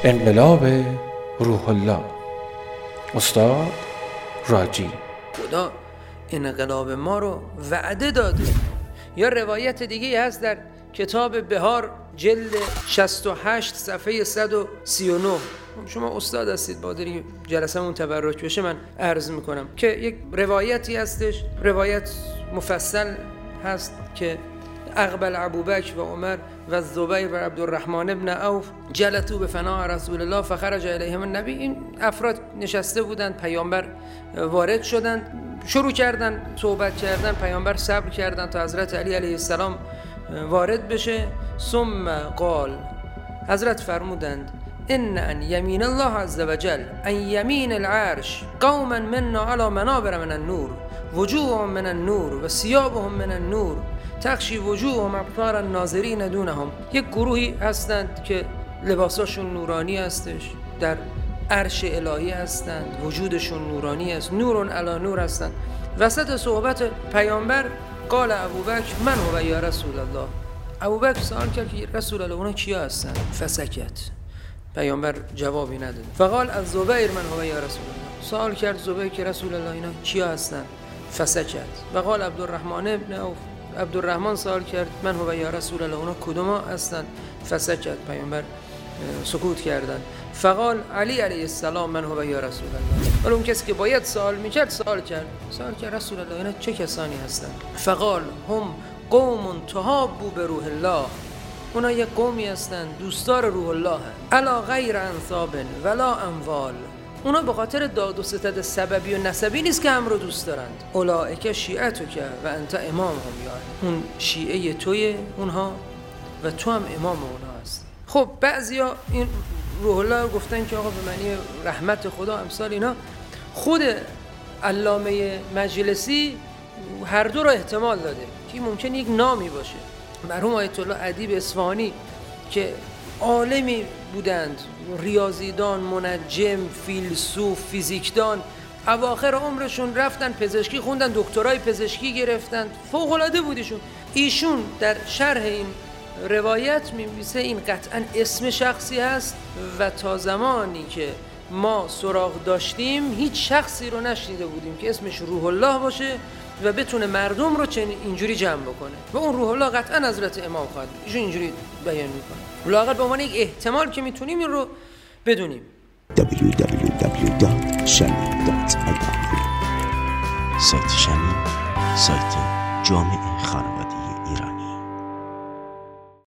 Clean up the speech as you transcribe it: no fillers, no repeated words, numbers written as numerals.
انقلاب روح الله، استاد راجی. خدا انقلاب ما رو وعده داده. یا روایت دیگه هست در کتاب بهار جلد 68 صفحه 139. شما استاد هستید، بادری جلسمون تبرک بشه من عرض میکنم که یک روایتی هستش، روایت مفصل هست که اقبل ابوبکر و عمر و الزبیر و عبدالرحمن ابن عوف جلسوا بفناء رسول الله فخرج الیهم النبی. این افراد نشسته بودند، پیامبر وارد شدند، شروع کردن صحبت کردن، پیامبر صبر کردن تا حضرت علی علیه السلام وارد بشه. ثم قال، حضرت فرمودند ان عن یمین الله عز وجل عن یمین العرش قوما منا على منابر من النور وجوههم من النور و ثيابهم من النور تخشی وجوههم ابصار الناظرین دونهم. یک گروهی هستند که لباساشون نورانی هستش، در عرش الهی هستند، وجودشون نورانی است، نور علی نور هستند. وسط صحبت پیامبر قال ابوبکر من هو یا رسول الله. ابوبکر سوال کرد که رسول الله اونا کیا هستند؟ فسکت. پیامبر جوابی نداد. فقال الزبیر من هو یا رسول الله. سوال کرد زبیر که رسول الله اینا کیا هستند؟ فسکت. وقال عبدالرحمن ابن عوف. عبدالرحمن سوال کرد من هو یا رسول الله اونا کدوما هستند؟ فسکت. پیامبر سکوت کردند. فقال علی علیه السلام من هو یا رسول الله. ولی اون کسی که باید سوال میکرد سوال کرد رسول الله اینا چه کسانی هستند؟ فقال هم قوم تهابوا بروح الله. اونا یک قومی هستند دوستدار روح الله هستند. الا غیر انصاب ولا اموال. اونا به خاطر داد و ستد سببی و نسبی نیست که هم رو دوست دارند. اولئک شیعتک و انت امامهم. یا اون شیعه توی اونها و تو هم امام اونها هست. خب بعضیا این روح الله گفتن که آقا به معنی رحمت خدا امثال اینا. خود علامه مجلسی هر دو را احتمال داده که ممکن یک نامی باشه. مرحوم آیت الله ادیب اصفهانی که عالمی بودند، ریاضیدان، منجم، فیلسوف، فیزیکدان، اواخر عمرشون رفتن پزشکی خوندن، دکترای پزشکی گرفتن، فوق العاده بودشون. ایشون در شرح این روایت می‌نویسه این قطعا اسم شخصی هست و تا زمانی که ما سراغ داشتیم هیچ شخصی رو نشنیده بودیم که اسمش روح الله باشه و بتونه مردم رو اینجوری جمع بکنه. و اون روح الله قطعا حضرت امام خواهد. ایشون اینجوری بیان میکنه. لااقل به عنوان یک احتمال که میتونیم این رو بدونیم. www.shamil.ir سایت شمیم، سایت جامع خانواده.